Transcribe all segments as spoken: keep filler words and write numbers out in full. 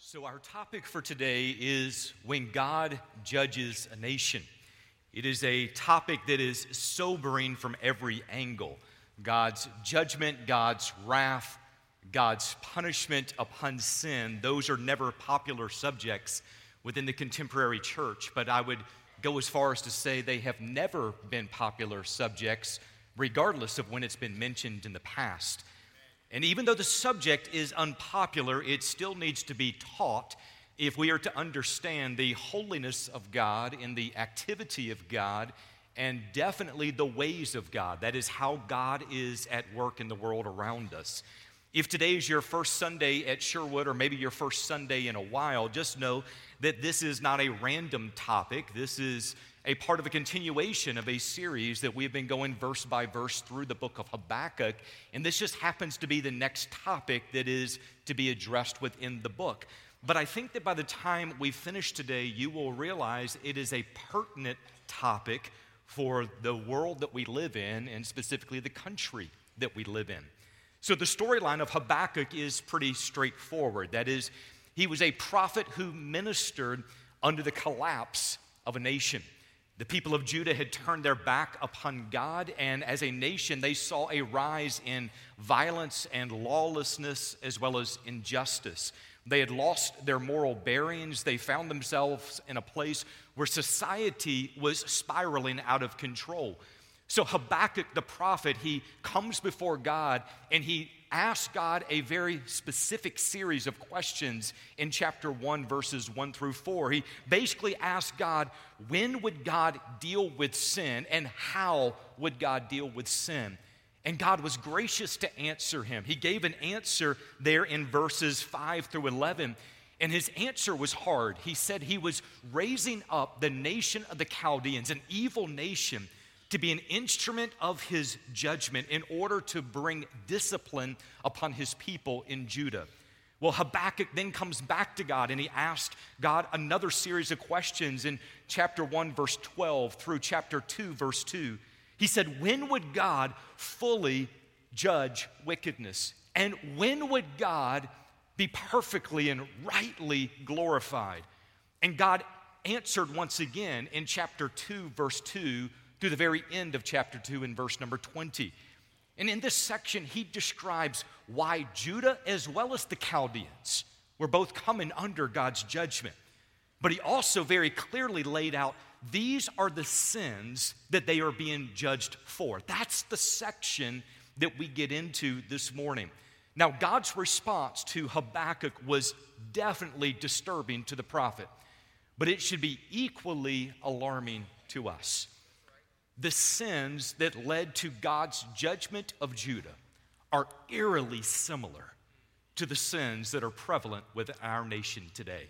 So our topic for today is when God judges a nation. It is a topic that is sobering from every angle. God's judgment, God's wrath, God's punishment upon sin, those are never popular subjects within the contemporary church, but I would go as far as to say they have never been popular subjects, regardless of when it's been mentioned in the past. And even though the subject is unpopular, it still needs to be taught if we are to understand the holiness of God and the activity of God and definitely the ways of God. That is how God is at work in the world around us. If today is your first Sunday at Sherwood, or maybe your first Sunday in a while, just know that this is not a random topic. This is a part of a continuation of a series that we've been going verse by verse through the book of Habakkuk, and this just happens to be the next topic that is to be addressed within the book. But I think that by the time we finish today, you will realize it is a pertinent topic for the world that we live in, and specifically the country that we live in. So the storyline of Habakkuk is pretty straightforward. That is, he was a prophet who ministered under the collapse of a nation. The people of Judah had turned their back upon God, and as a nation, they saw a rise in violence and lawlessness as well as injustice. They had lost their moral bearings. They found themselves in a place where society was spiraling out of control. So Habakkuk the prophet, he comes before God and he asks God a very specific series of questions in chapter one, verses one through four. He basically asks God, when would God deal with sin and how would God deal with sin? And God was gracious to answer him. He gave an answer there in verses five through eleven, and his answer was hard. He said he was raising up the nation of the Chaldeans, an evil nation, to be an instrument of his judgment in order to bring discipline upon his people in Judah. Well, Habakkuk then comes back to God and he asked God another series of questions in chapter one, verse twelve through chapter two, verse two. He said, when would God fully judge wickedness? And when would God be perfectly and rightly glorified? And God answered once again in chapter two, verse two, through the very end of chapter two in verse number twenty. And in this section, he describes why Judah as well as the Chaldeans were both coming under God's judgment. But he also very clearly laid out these are the sins that they are being judged for. That's the section that we get into this morning. Now, God's response to Habakkuk was definitely disturbing to the prophet, but it should be equally alarming to us. The sins that led to God's judgment of Judah are eerily similar to the sins that are prevalent with our nation today.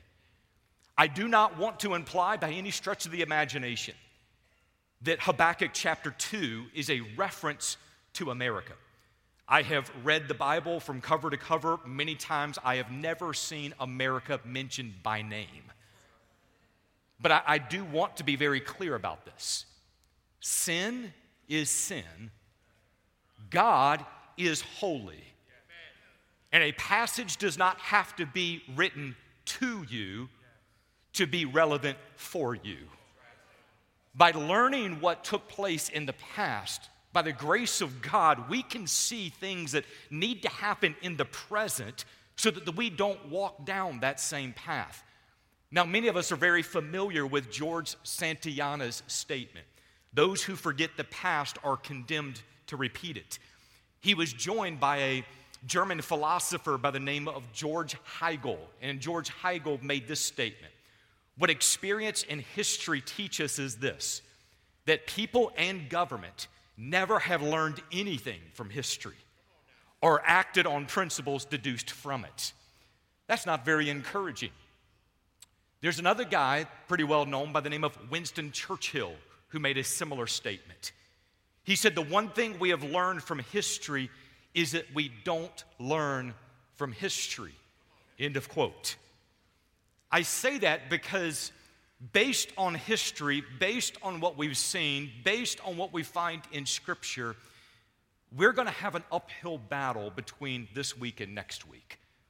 I do not want to imply by any stretch of the imagination that Habakkuk chapter two is a reference to America. I have read the Bible from cover to cover many times. I have never seen America mentioned by name. But I, I do want to be very clear about this. Sin is sin. God is holy. And a passage does not have to be written to you to be relevant for you. By learning what took place in the past, by the grace of God, we can see things that need to happen in the present so that we don't walk down that same path. Now, many of us are very familiar with George Santayana's statement. Those who forget the past are condemned to repeat it. He was joined by a German philosopher by the name of George Hegel, and George Hegel made this statement. What experience and history teach us is this, that people and government never have learned anything from history or acted on principles deduced from it. That's not very encouraging. There's another guy pretty well known by the name of Winston Churchill who made a similar statement. He said, the one thing we have learned from history is that we don't learn from history. End of quote. I say that because based on history, based on what we've seen, based on what we find in Scripture, we're going to have an uphill battle between this week and next week.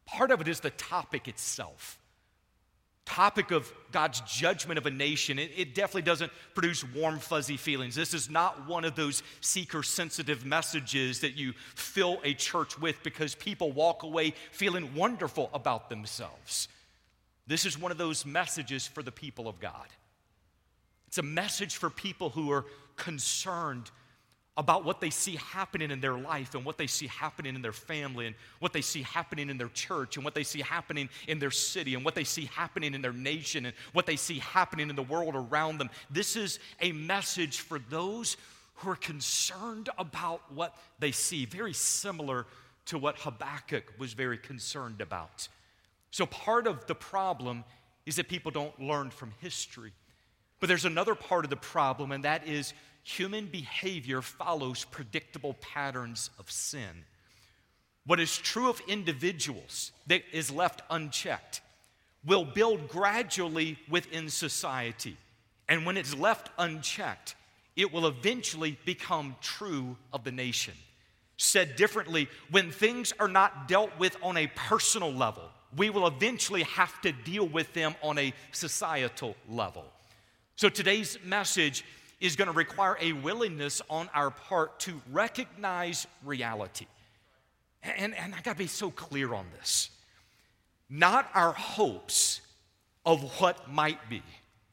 Part of it is the topic itself. Topic of God's judgment of a nation. It, it definitely doesn't produce warm, fuzzy feelings. This is not one of those seeker-sensitive messages that you fill a church with because people walk away feeling wonderful about themselves. This is one of those messages for the people of God. It's a message for people who are concerned about what they see happening in their life and what they see happening in their family and what they see happening in their church and what they see happening in their city and what they see happening in their nation and what they see happening in the world around them. This is a message for those who are concerned about what they see, very similar to what Habakkuk was very concerned about. So part of the problem is that people don't learn from history. But there's another part of the problem, and that is human behavior follows predictable patterns of sin. What is true of individuals that is left unchecked will build gradually within society. And when it's left unchecked, it will eventually become true of the nation. Said differently, when things are not dealt with on a personal level, we will eventually have to deal with them on a societal level. So today's message is going to require a willingness on our part to recognize reality. And, and I got to be so clear on this. Not our hopes of what might be.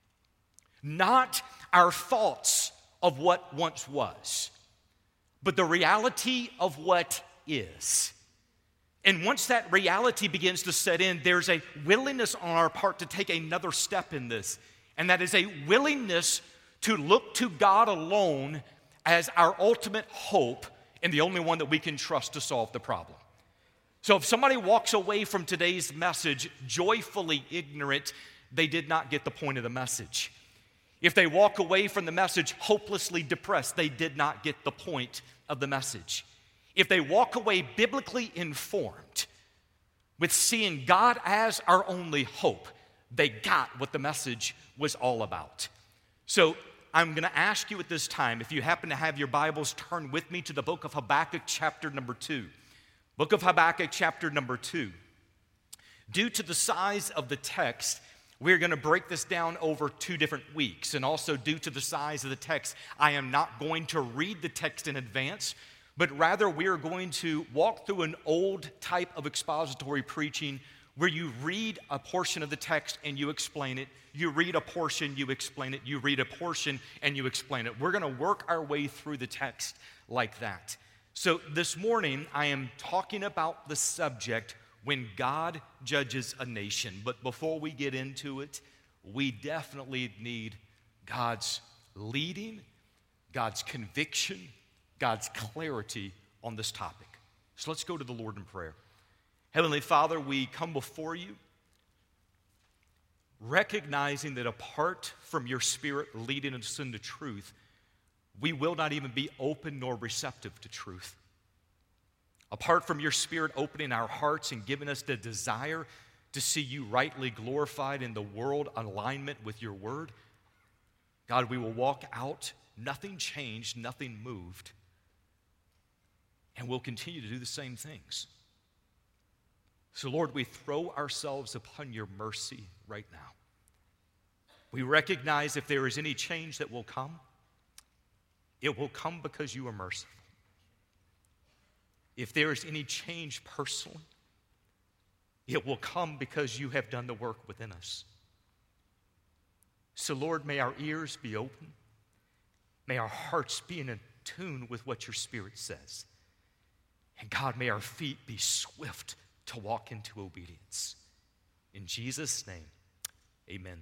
Not our thoughts of what once was. But the reality of what is. And once that reality begins to set in, there's a willingness on our part to take another step in this. And that is a willingness to look to God alone as our ultimate hope and the only one that we can trust to solve the problem. So if somebody walks away from today's message joyfully ignorant, they did not get the point of the message. If they walk away from the message hopelessly depressed, they did not get the point of the message. If they walk away biblically informed with seeing God as our only hope, they got what the message was all about. So I'm going to ask you at this time, if you happen to have your Bibles, turn with me to the book of Habakkuk chapter number two. Book of Habakkuk chapter number two. Due to the size of the text, we're going to break this down over two different weeks. And also due to the size of the text, I am not going to read the text in advance, but rather we are going to walk through an old type of expository preaching where you read a portion of the text and you explain it. You read a portion, you explain it. You read a portion and you explain it. We're going to work our way through the text like that. So this morning, I am talking about the subject when God judges a nation. But before we get into it, we definitely need God's leading, God's conviction, God's clarity on this topic. So let's go to the Lord in prayer. Heavenly Father, we come before you recognizing that apart from your Spirit leading us into truth, we will not even be open nor receptive to truth. Apart from your Spirit opening our hearts and giving us the desire to see you rightly glorified in the world, alignment with your word, God, we will walk out, nothing changed, nothing moved, and we'll continue to do the same things. So, Lord, we throw ourselves upon your mercy right now. We recognize if there is any change that will come, it will come because you are merciful. If there is any change personally, it will come because you have done the work within us. So, Lord, may our ears be open. May our hearts be in tune with what your Spirit says. And God, may our feet be swift to walk into obedience. In Jesus' name, amen.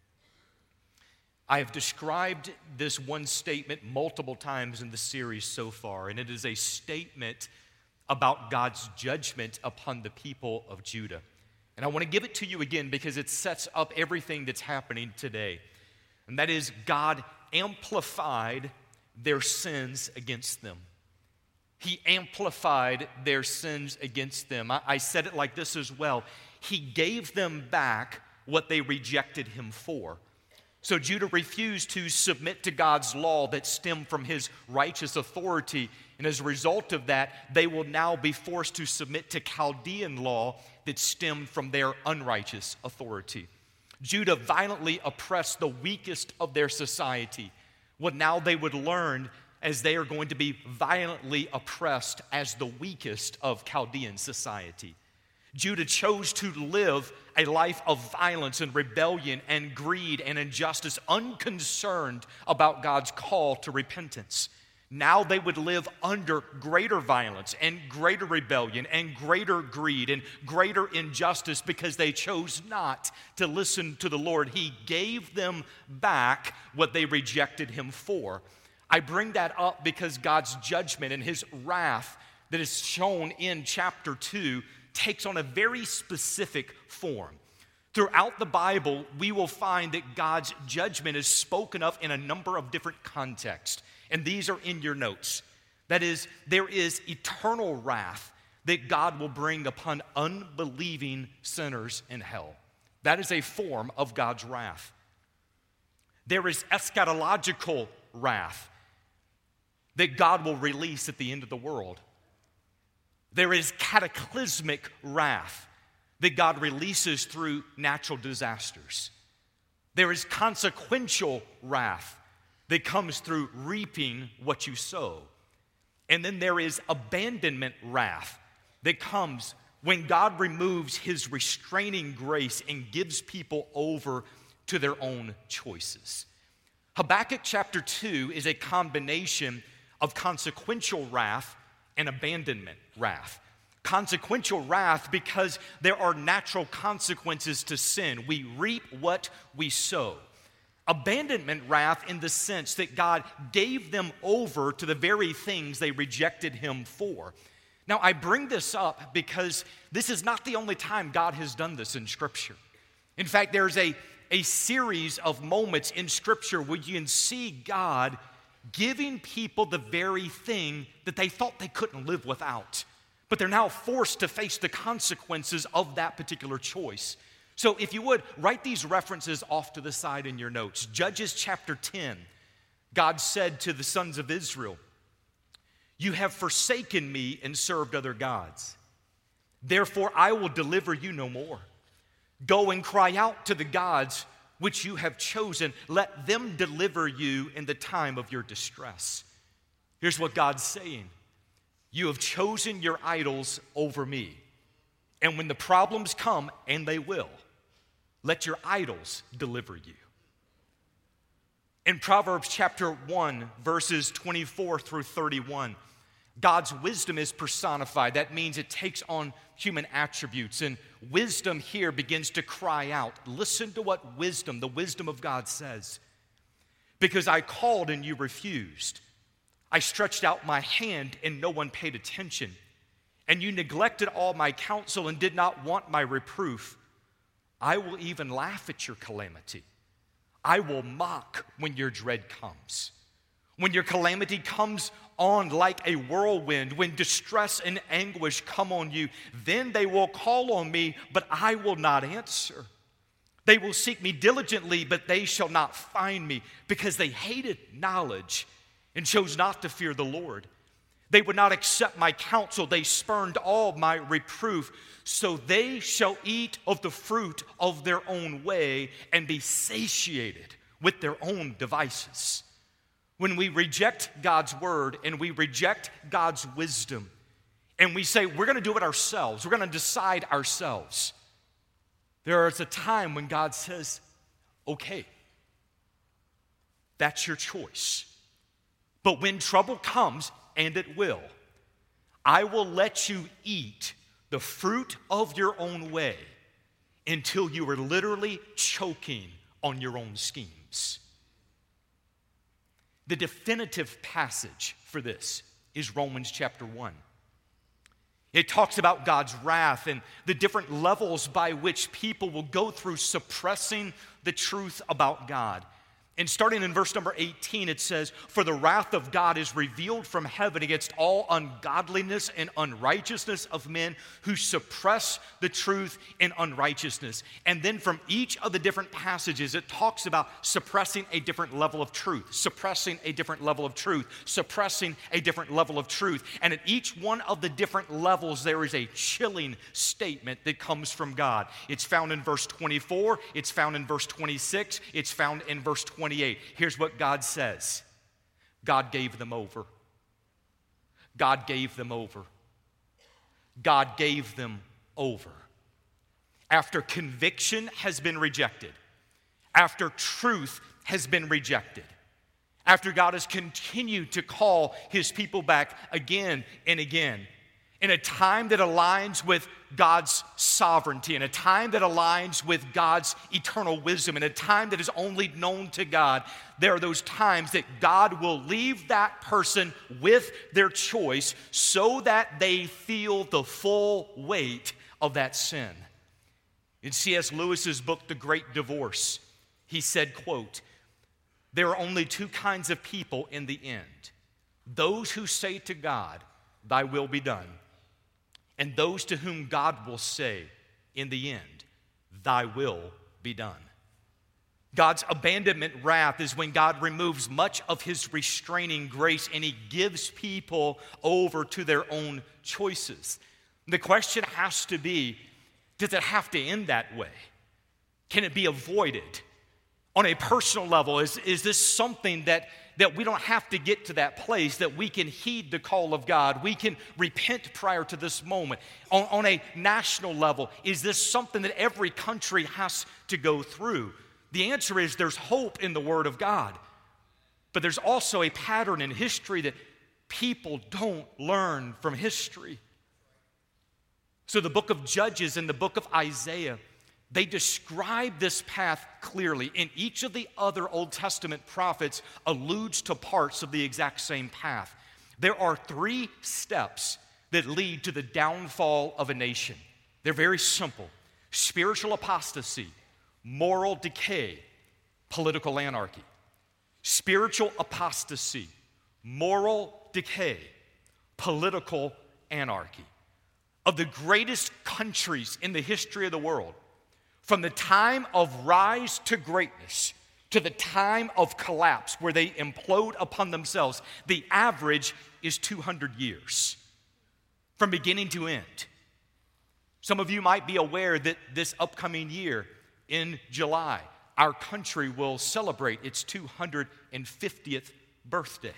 I have described this one statement multiple times in the series so far, and it is a statement about God's judgment upon the people of Judah. And I want to give it to you again because it sets up everything that's happening today. And that is, God amplified their sins against them. He amplified their sins against them. I, I said it like this as well. He gave them back what they rejected him for. So Judah refused to submit to God's law that stemmed from his righteous authority. And as a result of that, they will now be forced to submit to Chaldean law that stemmed from their unrighteous authority. Judah violently oppressed the weakest of their society. What now they would learn as they are going to be violently oppressed as the weakest of Chaldean society. Judah chose to live a life of violence and rebellion and greed and injustice, unconcerned about God's call to repentance. Now they would live under greater violence and greater rebellion and greater greed and greater injustice because they chose not to listen to the Lord. He gave them back what they rejected him for. I bring that up because God's judgment and his wrath that is shown in chapter two takes on a very specific form. Throughout the Bible, we will find that God's judgment is spoken of in a number of different contexts, and these are in your notes. That is, there is eternal wrath that God will bring upon unbelieving sinners in hell. That is a form of God's wrath. There is eschatological wrath that God will release at the end of the world. There is cataclysmic wrath that God releases through natural disasters. There is consequential wrath that comes through reaping what you sow. And then there is abandonment wrath that comes when God removes his restraining grace and gives people over to their own choices. Habakkuk chapter two is a combination of consequential wrath and abandonment wrath. Consequential wrath because there are natural consequences to sin. We reap what we sow. Abandonment wrath in the sense that God gave them over to the very things they rejected him for. Now, I bring this up because this is not the only time God has done this in Scripture. In fact, there's a, a series of moments in Scripture where you can see God giving people the very thing that they thought they couldn't live without. But they're now forced to face the consequences of that particular choice. So if you would, write these references off to the side in your notes. Judges chapter ten, God said to the sons of Israel, "You have forsaken me and served other gods. Therefore I will deliver you no more. Go and cry out to the gods which you have chosen. Let them deliver you in the time of your distress." Here's what God's saying. You have chosen your idols over me. And when the problems come, and they will, let your idols deliver you. In Proverbs chapter one, verses twenty-four through thirty-one, God's wisdom is personified. That means it takes on human attributes. And wisdom here begins to cry out. Listen to what wisdom, the wisdom of God says. Because I called and you refused. I stretched out my hand and no one paid attention. And you neglected all my counsel and did not want my reproof. I will even laugh at your calamity. I will mock when your dread comes. When your calamity comes on like a whirlwind, when distress and anguish come on you, then they will call on me, but I will not answer. They will seek me diligently, but they shall not find me, because they hated knowledge and chose not to fear the Lord. They would not accept my counsel. They spurned all my reproof. So they shall eat of the fruit of their own way and be satiated with their own devices. When we reject God's word and we reject God's wisdom and we say we're going to do it ourselves, we're going to decide ourselves, there is a time when God says, okay, that's your choice. But when trouble comes, and it will, I will let you eat the fruit of your own way until you are literally choking on your own schemes. The definitive passage for this is Romans chapter one. It talks about God's wrath and the different levels by which people will go through suppressing the truth about God. And starting in verse number eighteen, it says, "For the wrath of God is revealed from heaven against all ungodliness and unrighteousness of men who suppress the truth in unrighteousness." And then from each of the different passages, it talks about suppressing a different level of truth, suppressing a different level of truth, suppressing a different level of truth. And at each one of the different levels, there is a chilling statement that comes from God. It's found in verse twenty-four, it's found in verse twenty-six, it's found in verse twenty-eight. Here's what God says. God gave them over. God gave them over. God gave them over. After conviction has been rejected, after truth has been rejected, after God has continued to call his people back again and again, in a time that aligns with God's sovereignty, in a time that aligns with God's eternal wisdom, in a time that is only known to God, there are those times that God will leave that person with their choice so that they feel the full weight of that sin. In C S Lewis's book, The Great Divorce, he said, quote, "There are only two kinds of people in the end. Those who say to God, 'Thy will be done,' and those to whom God will say, in the end, 'Thy will be done.'" God's abandonment wrath is when God removes much of his restraining grace and he gives people over to their own choices. The question has to be, does it have to end that way? Can it be avoided? On a personal level, is, is this something that that we don't have to get to that place, that we can heed the call of God, we can repent prior to this moment? On, on a national level, is this something that every country has to go through? The answer is there's hope in the Word of God, but there's also a pattern in history that people don't learn from history. So the book of Judges and the book of Isaiah, they describe this path clearly, and each of the other Old Testament prophets alludes to parts of the exact same path. There are three steps that lead to the downfall of a nation. They're very simple: spiritual apostasy, moral decay, political anarchy. Spiritual apostasy, moral decay, political anarchy. Of the greatest countries in the history of the world, from the time of rise to greatness to the time of collapse where they implode upon themselves, the average is two hundred years, from beginning to end. Some of you might be aware that this upcoming year, in July, our country will celebrate its two hundred fiftieth birthday.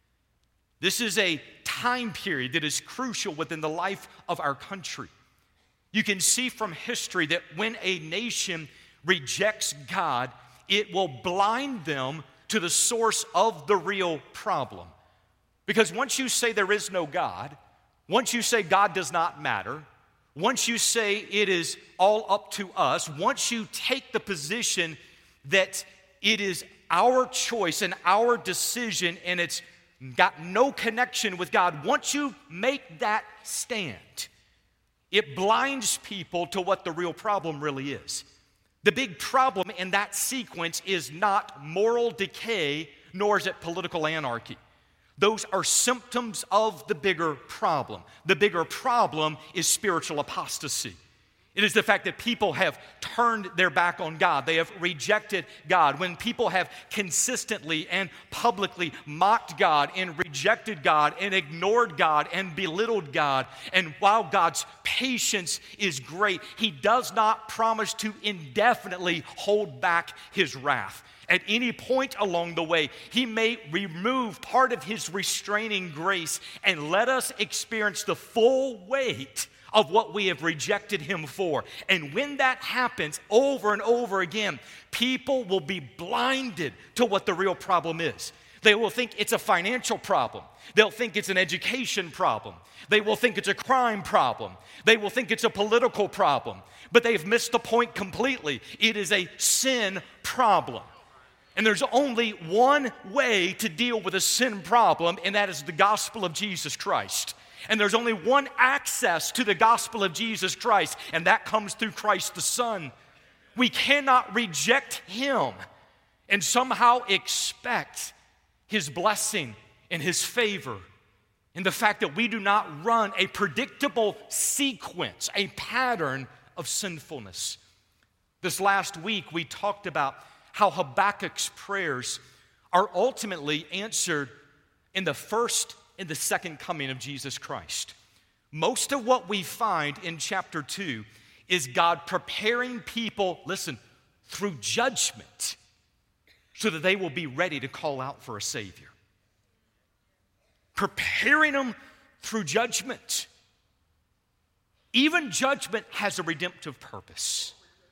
This is a time period that is crucial within the life of our country. You can see from history that when a nation rejects God, it will blind them to the source of the real problem. Because once you say there is no God, once you say God does not matter, once you say it is all up to us, once you take the position that it is our choice and our decision and it's got no connection with God, once you make that stand, it blinds people to what the real problem really is. The big problem in that sequence is not moral decay, nor is it political anarchy. Those are symptoms of the bigger problem. The bigger problem is spiritual apostasy. It is the fact that people have turned their back on God. They have rejected God. When people have consistently and publicly mocked God and rejected God and ignored God and belittled God, and while God's patience is great, He does not promise to indefinitely hold back His wrath. At any point along the way, He may remove part of His restraining grace and let us experience the full weight of what we have rejected Him for. And when that happens over and over again, people will be blinded to what the real problem is. They will think it's a financial problem. They'll think it's an education problem. They will think it's a crime problem. They will think it's a political problem. But they've missed the point completely. It is a sin problem. And there's only one way to deal with a sin problem, and that is the gospel of Jesus Christ. And there's only one access to the gospel of Jesus Christ, and that comes through Christ the Son. We cannot reject Him and somehow expect his blessing and his favor, and the fact that we do not run a predictable sequence, a pattern of sinfulness. This last week, we talked about how Habakkuk's prayers are ultimately answered in the first and the second coming of Jesus Christ. Most of what we find in chapter two is God preparing people, listen, through judgment so that they will be ready to call out for a Savior. Preparing them through judgment. Even judgment has a redemptive purpose.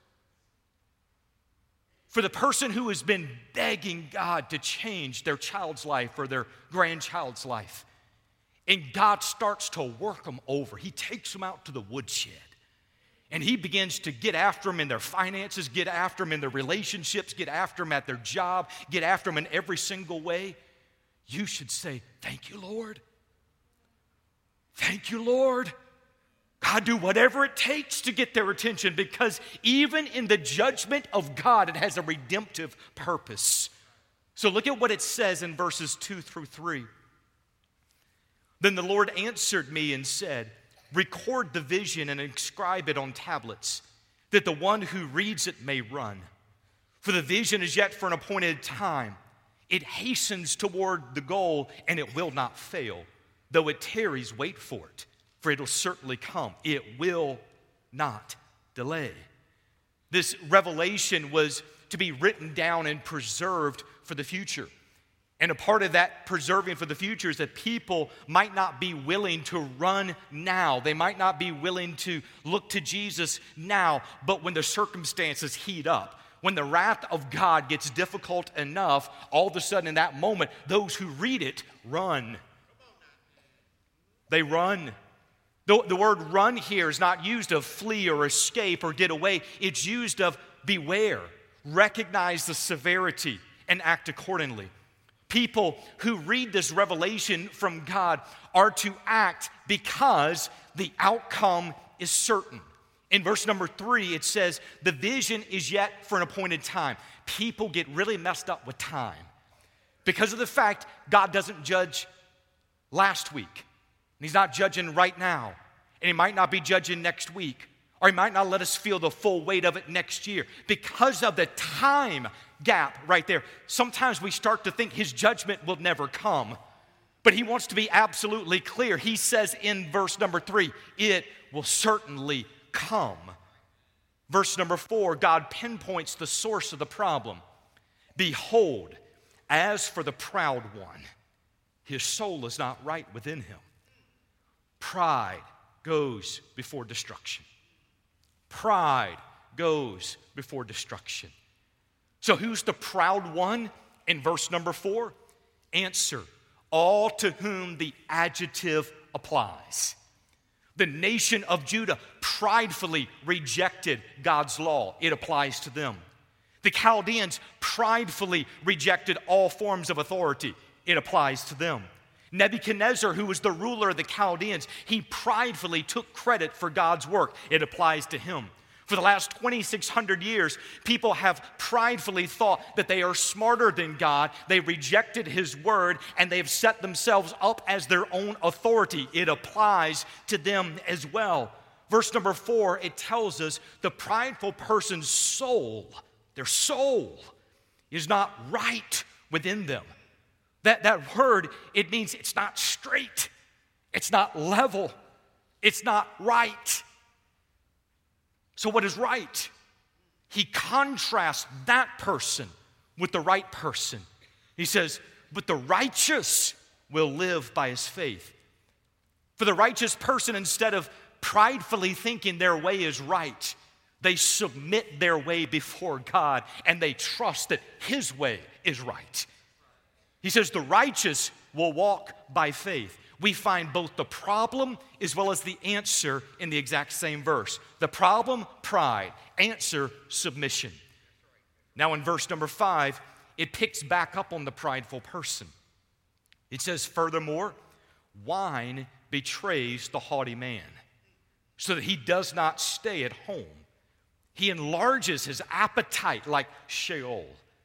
For the person who has been begging God to change their child's life or their grandchild's life, and God starts to work them over. He takes them out to the woodshed, and he begins to get after them in their finances, get after them in their relationships, get after them at their job, get after them in every single way. You should say, thank you, Lord. Thank you, Lord. God, do whatever it takes to get their attention, because even in the judgment of God, it has a redemptive purpose. So look at what it says in verses two through three. Then the Lord answered me and said, record the vision and inscribe it on tablets, that the one who reads it may run. For the vision is yet for an appointed time. It hastens toward the goal, and it will not fail. Though it tarries, wait for it, for it will certainly come. It will not delay. This revelation was to be written down and preserved for the future. And a part of that preserving for the future is that people might not be willing to run now. They might not be willing to look to Jesus now, but when the circumstances heat up, when the wrath of God gets difficult enough, all of a sudden in that moment, those who read it run. They run. The, the word run here is not used of flee or escape or get away. It's used of beware, recognize the severity, and act accordingly. People who read this revelation from God are to act because the outcome is certain. In verse number three, it says, the vision is yet for an appointed time. People get really messed up with time because of the fact God doesn't judge last week. And he's not judging right now. And he might not be judging next week. Or he might not let us feel the full weight of it next year because of the time gap right there. Sometimes we start to think his judgment will never come. But he wants to be absolutely clear. He says in verse number three, it will certainly come. Verse number four, God pinpoints the source of the problem. Behold, as for the proud one, his soul is not right within him. Pride goes before destruction. Pride goes before destruction. So who's the proud one in verse number four? Answer, all to whom the adjective applies. The nation of Judah pridefully rejected God's law. It applies to them. The Chaldeans pridefully rejected all forms of authority. It applies to them. Nebuchadnezzar, who was the ruler of the Chaldeans, he pridefully took credit for God's work. It applies to him. For the last twenty-six hundred years, people have pridefully thought that they are smarter than God. They rejected his word, and they have set themselves up as their own authority. It applies to them as well. Verse number four, it tells us the prideful person's soul, their soul, is not right within them. That, that word, it means it's not straight. It's not level. It's not right. So what is right? He contrasts that person with the right person. He says, but the righteous will live by his faith. For the righteous person, instead of pridefully thinking their way is right, they submit their way before God and they trust that his way is right. He says the righteous will walk by faith. We find both the problem as well as the answer in the exact same verse. The problem, pride. Answer, submission. Now in verse number five, it picks back up on the prideful person. It says, furthermore, wine betrays the haughty man, so that he does not stay at home. He enlarges his appetite like Sheol.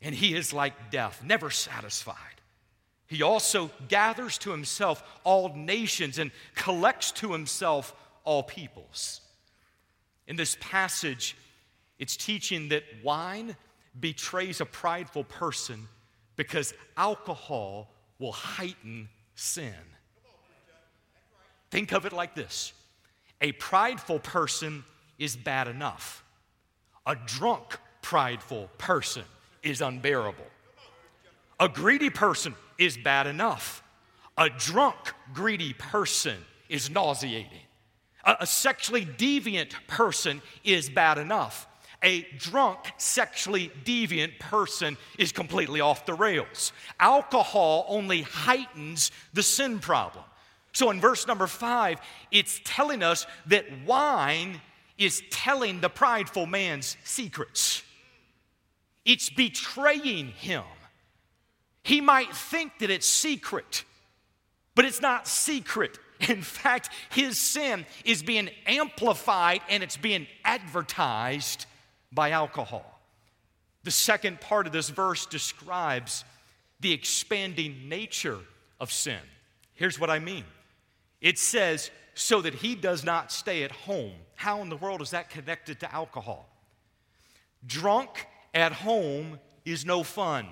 and he is like death, never satisfied. He also gathers to himself all nations and collects to himself all peoples. In this passage, it's teaching that wine betrays a prideful person because alcohol will heighten sin. Think of it like this. A prideful person is bad enough. A drunk, prideful person is unbearable. A greedy person is bad enough. A drunk, greedy person is nauseating. A, a sexually deviant person is bad enough. A drunk, sexually deviant person is completely off the rails. Alcohol only heightens the sin problem. So in verse number five, it's telling us that wine is telling the prideful man's secrets. It's betraying him. He might think that it's secret, but it's not secret. In fact, his sin is being amplified and it's being advertised by alcohol. The second part of this verse describes the expanding nature of sin. Here's what I mean. It says, so that he does not stay at home. How in the world is that connected to alcohol? Drunk at home is no fun.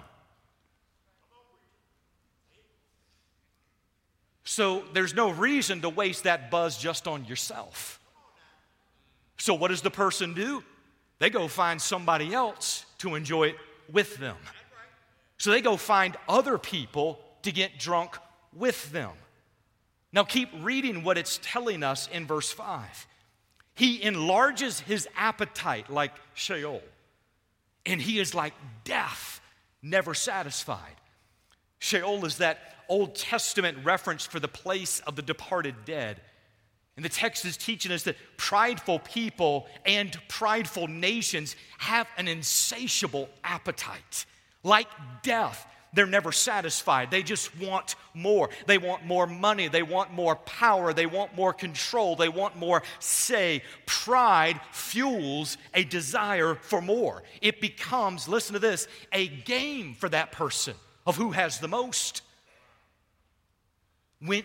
So there's no reason to waste that buzz just on yourself. So what does the person do? They go find somebody else to enjoy it with them. So they go find other people to get drunk with them. Now keep reading what it's telling us in verse five. He enlarges his appetite like Sheol, and he is like death, never satisfied. Sheol is that Old Testament reference for the place of the departed dead. And the text is teaching us that prideful people and prideful nations have an insatiable appetite. Like death, they're never satisfied. They just want more. They want more money. They want more power. They want more control. They want more say. Pride fuels a desire for more. It becomes, listen to this, a game for that person of who has the most. When,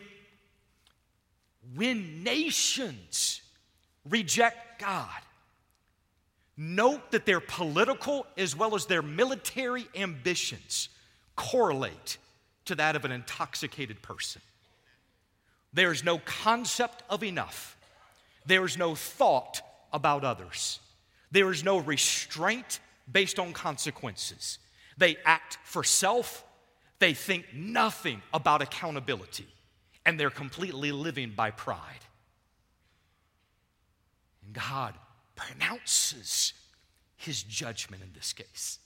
when nations reject God, note that their political as well as their military ambitions correlate to that of an intoxicated person. There is no concept of enough. There is no thought about others. There is no restraint based on consequences. They act for self. They think nothing about accountability. And they're completely living by pride. And God pronounces his judgment in this case.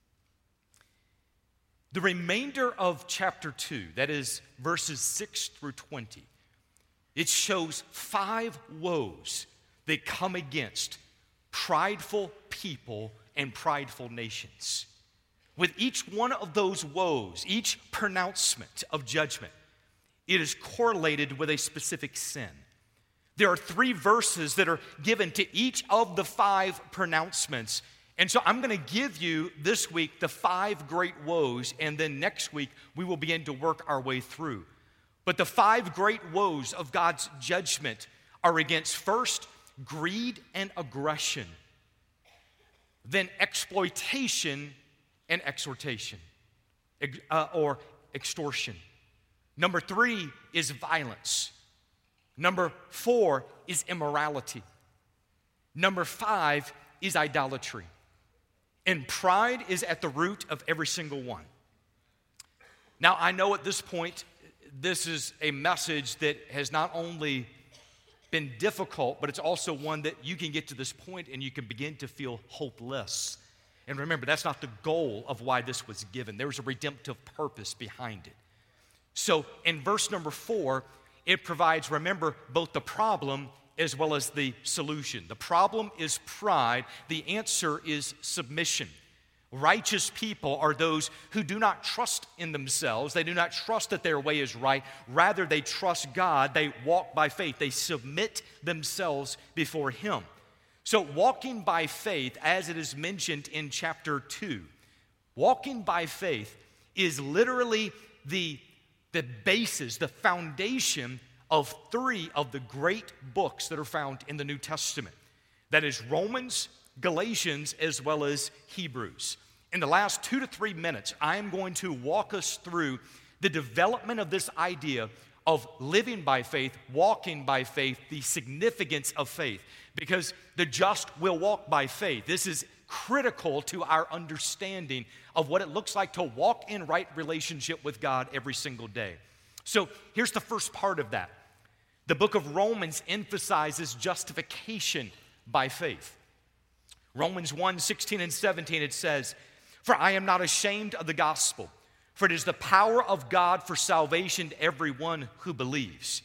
The remainder of chapter two, that is verses six through twenty, it shows five woes that come against prideful people and prideful nations. With each one of those woes, each pronouncement of judgment, it is correlated with a specific sin. There are three verses that are given to each of the five pronouncements. And so I'm going to give you this week the five great woes, and then next week we will begin to work our way through. But the five great woes of God's judgment are against, first, greed and aggression, then exploitation and exhortation, uh, or extortion. Number three is violence. Number four is immorality. Number five is idolatry. And pride is at the root of every single one. Now, I know at this point, this is a message that has not only been difficult, but it's also one that you can get to this point and you can begin to feel hopeless. And remember, that's not the goal of why this was given. There was a redemptive purpose behind it. So in verse number four, it provides, remember, both the problem as well as the solution. The problem is pride. The answer is submission. Righteous people are those who do not trust in themselves. They do not trust that their way is right. Rather, they trust God. They walk by faith. They submit themselves before Him. So walking by faith, as it is mentioned in chapter two, Walking by faith is literally the, the basis, the foundation of three of the great books that are found in the New Testament. That is Romans, Galatians, as well as Hebrews. In the last two to three minutes, I am going to walk us through the development of this idea of living by faith, walking by faith, the significance of faith. Because the just will walk by faith. This is critical to our understanding of what it looks like to walk in right relationship with God every single day. So here's the first part of that. The book of Romans emphasizes justification by faith. Romans one, sixteen and seventeen, it says, "For I am not ashamed of the gospel, for it is the power of God for salvation to everyone who believes.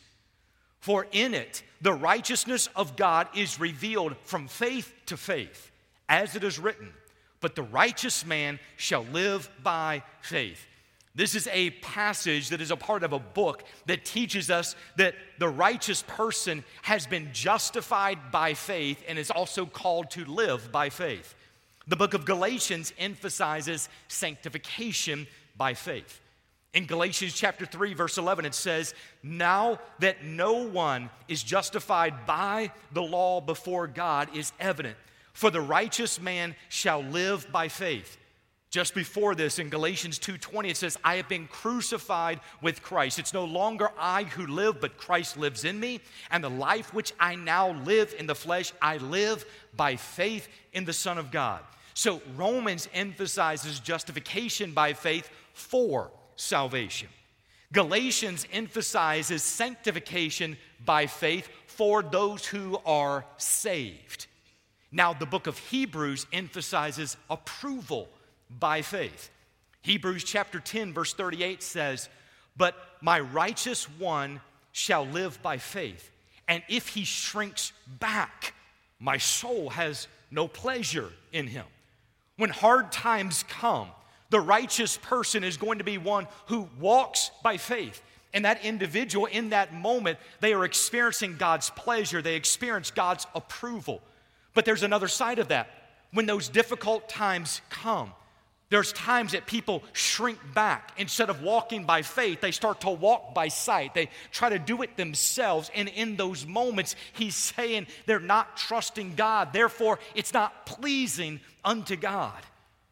For in it the righteousness of God is revealed from faith to faith, as it is written, but the righteous man shall live by faith." This is a passage that is a part of a book that teaches us that the righteous person has been justified by faith and is also called to live by faith. The book of Galatians emphasizes sanctification by faith. In Galatians chapter three, verse eleven, it says, "Now that no one is justified by the law before God is evident, for the righteous man shall live by faith." Just before this, in Galatians two twenty, it says, "I have been crucified with Christ. It's no longer I who live, but Christ lives in me. And the life which I now live in the flesh, I live by faith in the Son of God." So Romans emphasizes justification by faith for salvation. Galatians emphasizes sanctification by faith for those who are saved. Now, the book of Hebrews emphasizes approval by faith. Hebrews chapter ten, verse thirty-eight says, "But my righteous one shall live by faith, and if he shrinks back, my soul has no pleasure in him." When hard times come, the righteous person is going to be one who walks by faith. And that individual, in that moment, they are experiencing God's pleasure. They experience God's approval. But there's another side of that. When those difficult times come, there's times that people shrink back. Instead of walking by faith, they start to walk by sight. They try to do it themselves. And in those moments, he's saying they're not trusting God. Therefore, it's not pleasing unto God.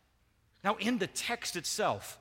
Now, in the text itself,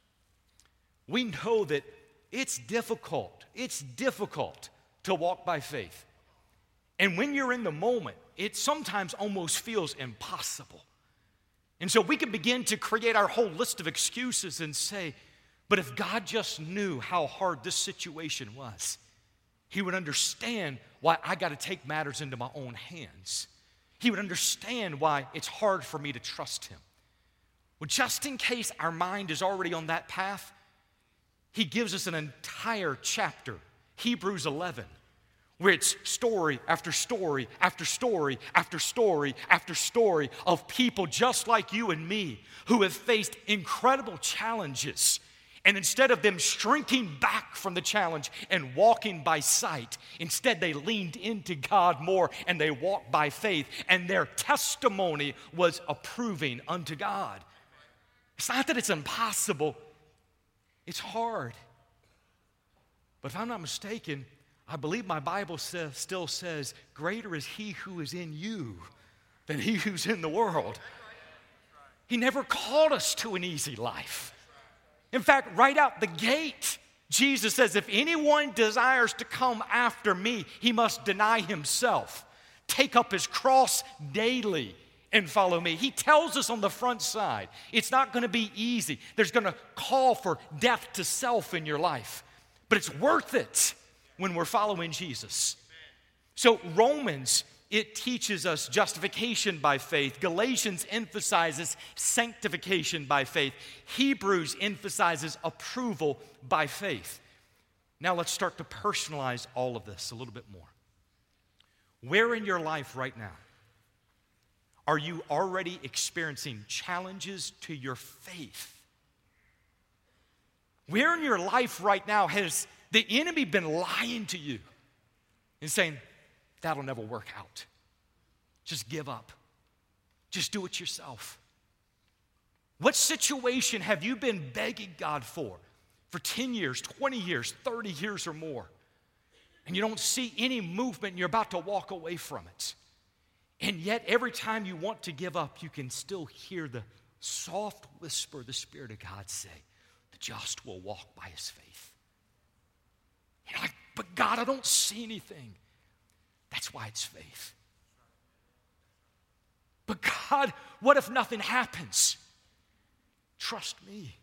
we know that it's difficult. It's difficult to walk by faith. And when you're in the moment, it sometimes almost feels impossible. And so we can begin to create our whole list of excuses and say, but if God just knew how hard this situation was, he would understand why I got to take matters into my own hands. He would understand why it's hard for me to trust him. Well, just in case our mind is already on that path, he gives us an entire chapter, Hebrews eleven, where it's story after story after story after story after story of people just like you and me who have faced incredible challenges. And instead of them shrinking back from the challenge and walking by sight, instead they leaned into God more and they walked by faith, and their testimony was approving unto God. It's not that it's impossible, it's hard. But if I'm not mistaken, I believe my Bible says, still says, greater is he who is in you than he who's in the world. He never called us to an easy life. In fact, right out the gate, Jesus says, if anyone desires to come after me, he must deny himself, take up his cross daily, and follow me. He tells us on the front side, it's not going to be easy. There's going to call for death to self in your life, but it's worth it when we're following Jesus. So Romans, it teaches us justification by faith. Galatians emphasizes sanctification by faith. Hebrews emphasizes approval by faith. Now let's start to personalize all of this a little bit more. Where in your life right now are you already experiencing challenges to your faith? Where in your life right now has the enemy been lying to you and saying, that'll never work out. Just give up. Just do it yourself. What situation have you been begging God for for ten years, twenty years, thirty years or more? And you don't see any movement and you're about to walk away from it. And yet every time you want to give up, you can still hear the soft whisper of the Spirit of God say, the just will walk by his faith. You're like, but God, I don't see anything. That's why it's faith. But God, what if nothing happens? Trust me.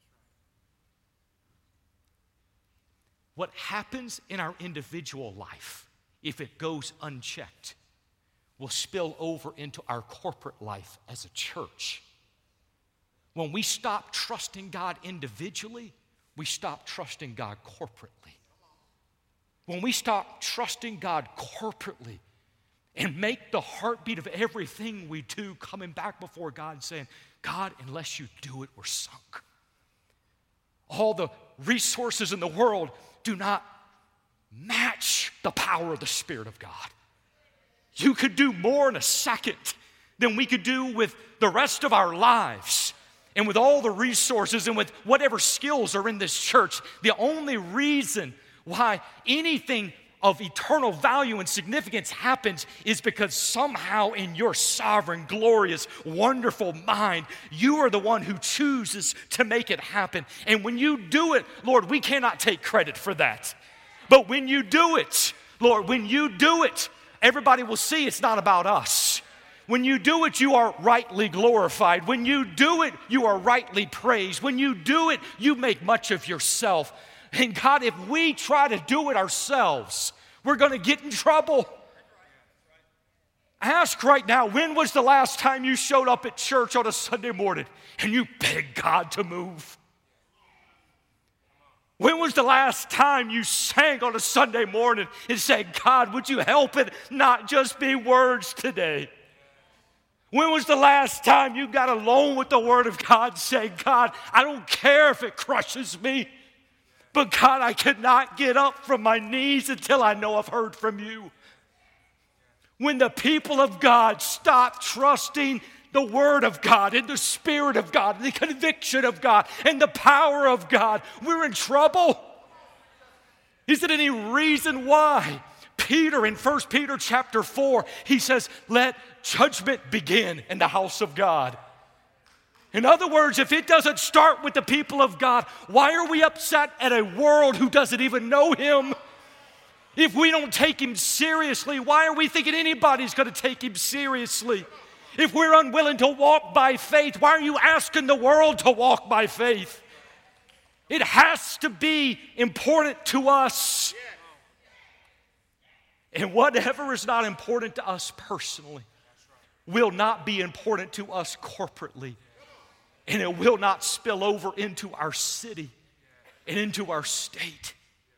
What happens in our individual life, if it goes unchecked, will spill over into our corporate life as a church. When we stop trusting God individually, we stop trusting God corporately. When we stop trusting God corporately and make the heartbeat of everything we do coming back before God and saying, God, unless you do it, we're sunk. All the resources in the world do not match the power of the Spirit of God. You could do more in a second than we could do with the rest of our lives and with all the resources and with whatever skills are in this church. The only reason why anything of eternal value and significance happens is because somehow in your sovereign, glorious, wonderful mind, you are the one who chooses to make it happen. And when you do it, Lord, we cannot take credit for that. But when you do it, Lord, when you do it, everybody will see it's not about us. When you do it, you are rightly glorified. When you do it, you are rightly praised. When you do it, you make much of yourself. And God, if we try to do it ourselves, we're going to get in trouble. Ask right now, when was the last time you showed up at church on a Sunday morning and you begged God to move? When was the last time you sang on a Sunday morning and said, God, would you help it not just be words today? When was the last time you got alone with the Word of God and said, God, I don't care if it crushes me, but God, I cannot get up from my knees until I know I've heard from you. When the people of God stop trusting the Word of God and the Spirit of God and the conviction of God and the power of God, we're in trouble. Is there any reason why? Peter in First Peter chapter four, he says, let judgment begin in the house of God. In other words, if it doesn't start with the people of God, why are we upset at a world who doesn't even know him? If we don't take him seriously, why are we thinking anybody's going to take him seriously? If we're unwilling to walk by faith, why are you asking the world to walk by faith? It has to be important to us. And whatever is not important to us personally will not be important to us corporately. And it will not spill over into our city and into our state.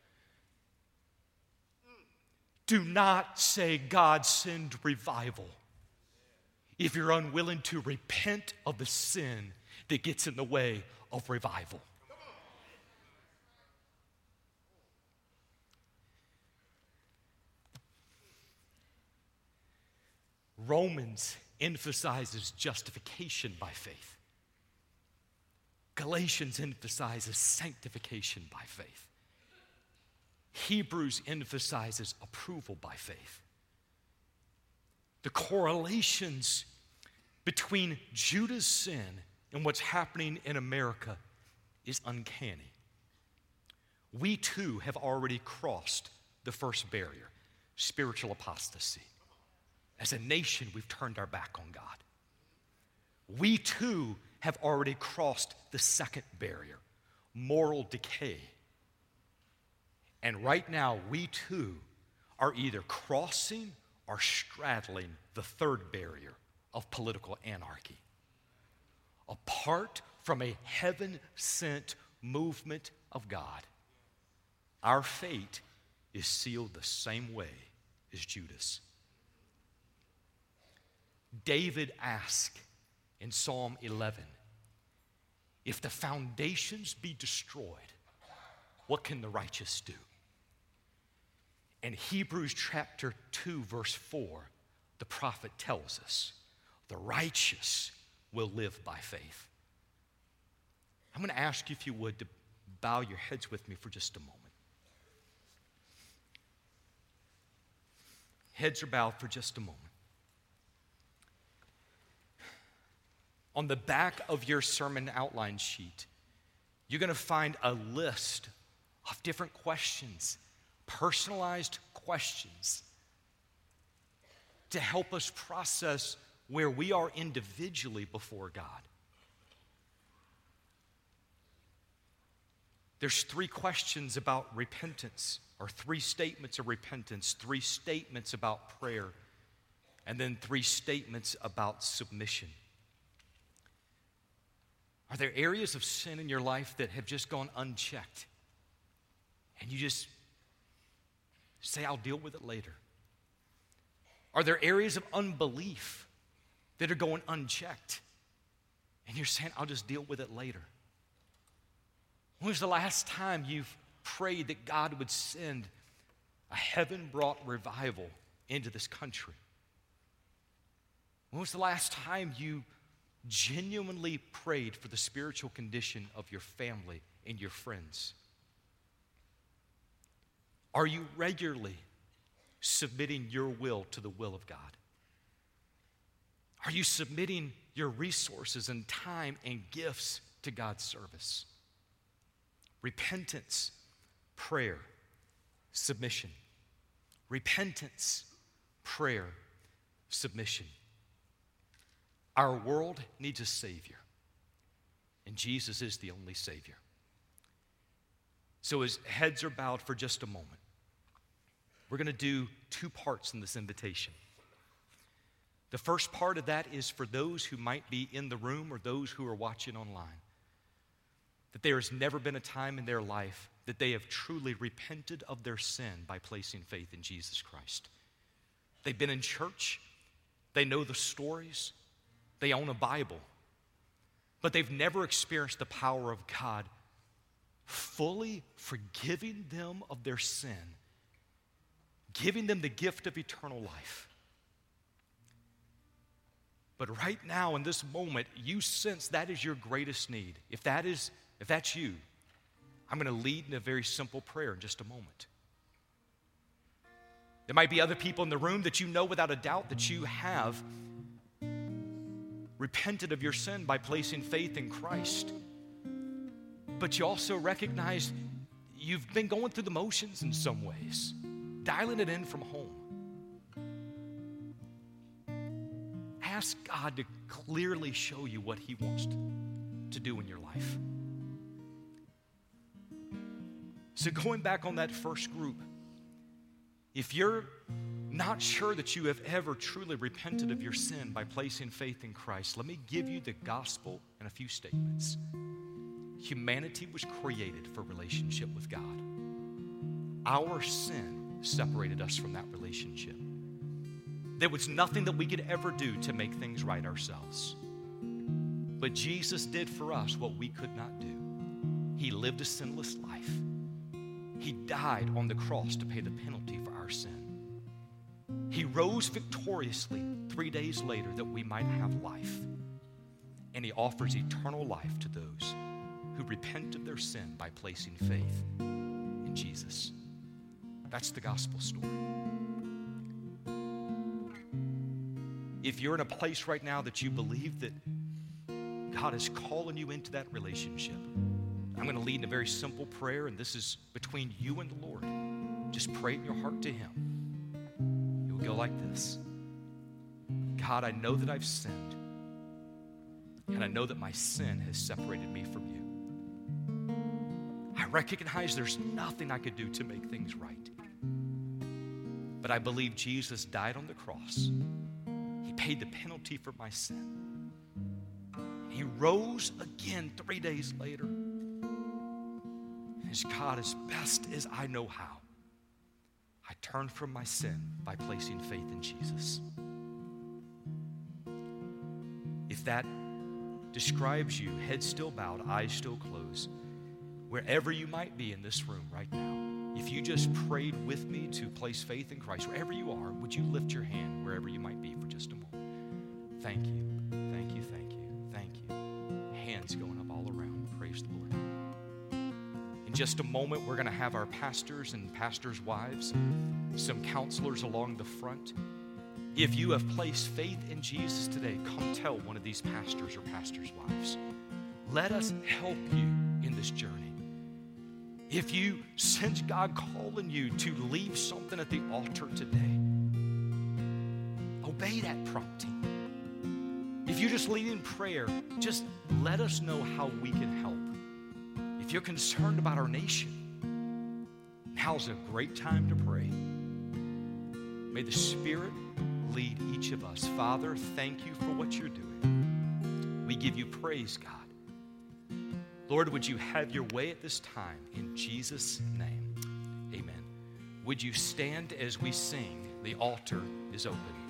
Do not say, God, send revival, if you're unwilling to repent of the sin that gets in the way of revival. Romans emphasizes justification by faith. Galatians emphasizes sanctification by faith. Hebrews emphasizes approval by faith. The correlations between Judah's sin and what's happening in America is uncanny. We too have already crossed the first barrier, spiritual apostasy. As a nation, we've turned our back on God. We too have already crossed the second barrier, moral decay. And right now, we too are either crossing or straddling the third barrier of political anarchy. Apart from a heaven-sent movement of God, our fate is sealed the same way as Judah's. David asked in Psalm eleven, if the foundations be destroyed, what can the righteous do? In Hebrews chapter two, verse four, the prophet tells us, the righteous will live by faith. I'm going to ask you, if you would, to bow your heads with me for just a moment. Heads are bowed for just a moment. On the back of your sermon outline sheet, you're going to find a list of different questions, personalized questions, to help us process where we are individually before God. There's three questions about repentance, or three statements of repentance, three statements about prayer, and then three statements about submission. Are there areas of sin in your life that have just gone unchecked? And you just say, I'll deal with it later. Are there areas of unbelief that are going unchecked? And you're saying, I'll just deal with it later. When was the last time you've prayed that God would send a heaven-brought revival into this country? When was the last time you genuinely prayed for the spiritual condition of your family and your friends? Are you regularly submitting your will to the will of God? Are you submitting your resources and time and gifts to God's service? Repentance, prayer, submission. Repentance, prayer, submission. Our world needs a Savior, and Jesus is the only Savior. So as heads are bowed for just a moment, we're going to do two parts in this invitation. The first part of that is for those who might be in the room or those who are watching online, that there has never been a time in their life that they have truly repented of their sin by placing faith in Jesus Christ. They've been in church, they know the stories, they own a Bible, but they've never experienced the power of God fully forgiving them of their sin, giving them the gift of eternal life. But right now, in this moment, you sense that is your greatest need. If that is, if that's you, I'm going to lead in a very simple prayer in just a moment. There might be other people in the room that you know without a doubt that you have repented of your sin by placing faith in Christ. But you also recognize you've been going through the motions in some ways, dialing it in from home. Ask God to clearly show you what He wants to do in your life. So going back on that first group, if you're not sure that you have ever truly repented of your sin by placing faith in Christ, let me give you the gospel in a few statements. Humanity was created for relationship with God. Our sin separated us from that relationship. There was nothing that we could ever do to make things right ourselves. But Jesus did for us what we could not do. He lived a sinless life. He died on the cross to pay the penalty for our sin. He rose victoriously three days later that we might have life. And He offers eternal life to those who repent of their sin by placing faith in Jesus. That's the gospel story. If you're in a place right now that you believe that God is calling you into that relationship, I'm going to lead in a very simple prayer, and this is between you and the Lord. Just pray in your heart to Him. It will go like this. God, I know that I've sinned, and I know that my sin has separated me from you. I recognize there's nothing I could do to make things right. But I believe Jesus died on the cross. He paid the penalty for my sin. He rose again three days later. And as God, as best as I know how, I turn from my sin by placing faith in Jesus. If that describes you, head still bowed, eyes still closed, wherever you might be in this room right now, if you just prayed with me to place faith in Christ, wherever you are, would you lift your hand wherever you might be for just a moment? Thank you, thank you, thank you, thank you. Hands going up all around. Praise the Lord. just a moment, we're going to have our pastors and pastors' wives, some counselors along the front. If you have placed faith in Jesus today, come tell one of these pastors or pastors' wives. Let us help you in this journey. If you sense God calling you to leave something at the altar today, obey that prompting. If you just lead in prayer, just let us know how we can help. If you're concerned about our nation, now's a great time to pray. May the Spirit lead each of us. Father, thank you for what you're doing. We give you praise, God. Lord, would you have your way at this time in Jesus' name? Amen. Would you stand as we sing? The altar is open.